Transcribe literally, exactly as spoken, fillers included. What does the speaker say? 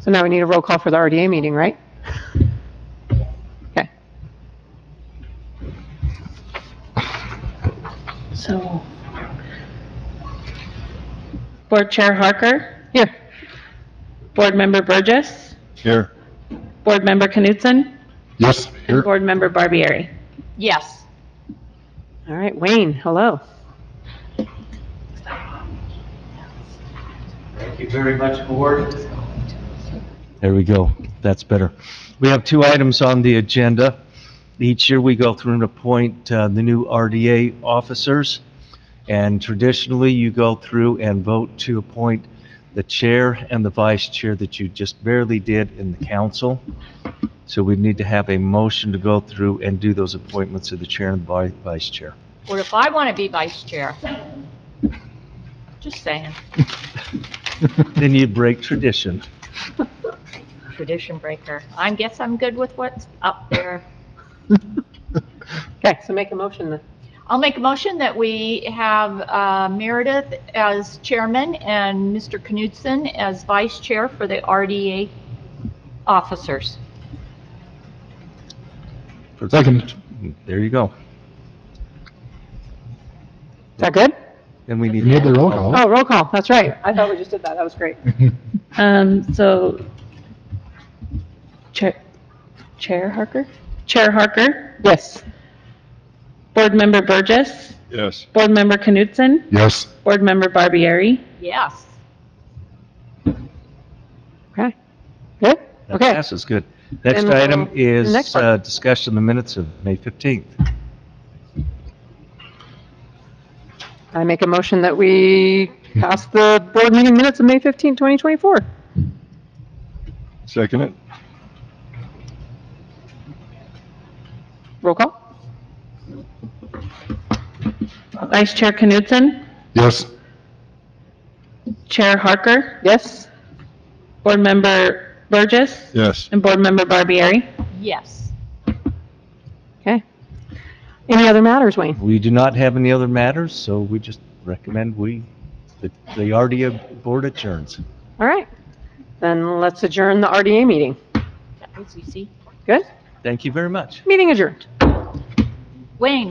So now we need a roll call for the R D A meeting, right? Okay. So, Board Chair Harker, Here. Board Member Burgess, Here. Board Member Knutson, Yes, and here. Board Member Barbieri. Yes. All right, Wayne, hello. Thank you very much, Board. There we go. That's better. We have two items on the agenda. Each year, we go through and appoint uh, the new R D A officers. And traditionally, you go through and vote to appoint the chair and the vice chair that you just barely did in the council. So we need to have a motion to go through and do those appointments of the chair and vi- vice chair. What if I want to be vice chair? Just saying. Then you break tradition. Tradition breaker. I guess I'm good with what's up there. Okay, so make a motion then. I'll make a motion that we have uh, Meredith as chairman and Mister Knudsen as vice chair for the R D A officers. Second. There you go. Is that good? Then we need. You need the roll call. Oh, roll call, that's right. I thought we just did that, that was great. Um, so, Chair, Chair Harker? Chair Harker, Yes. Board Member Burgess, Yes. Board Member Knutson, Yes. Board Member Barbieri. Yes. Okay. Good? That Okay. passes, good. Next And we'll- item the is next part. uh, discussion of the minutes of May fifteenth. I make a motion that we pass the board meeting minutes of May fifteenth, twenty twenty-four. Second it. Roll call? Vice Chair Knutson, Yes. Chair Harker, Yes? Board Member Burgess, Yes. and Board Member Barbieri. Yes. Okay. Any other matters, Wayne? We do not have any other matters, so we just recommend we, the the R D A board adjourns. All right. Then let's adjourn the R D A meeting. That was easy. Good? Thank you very much. Meeting adjourned. Wayne.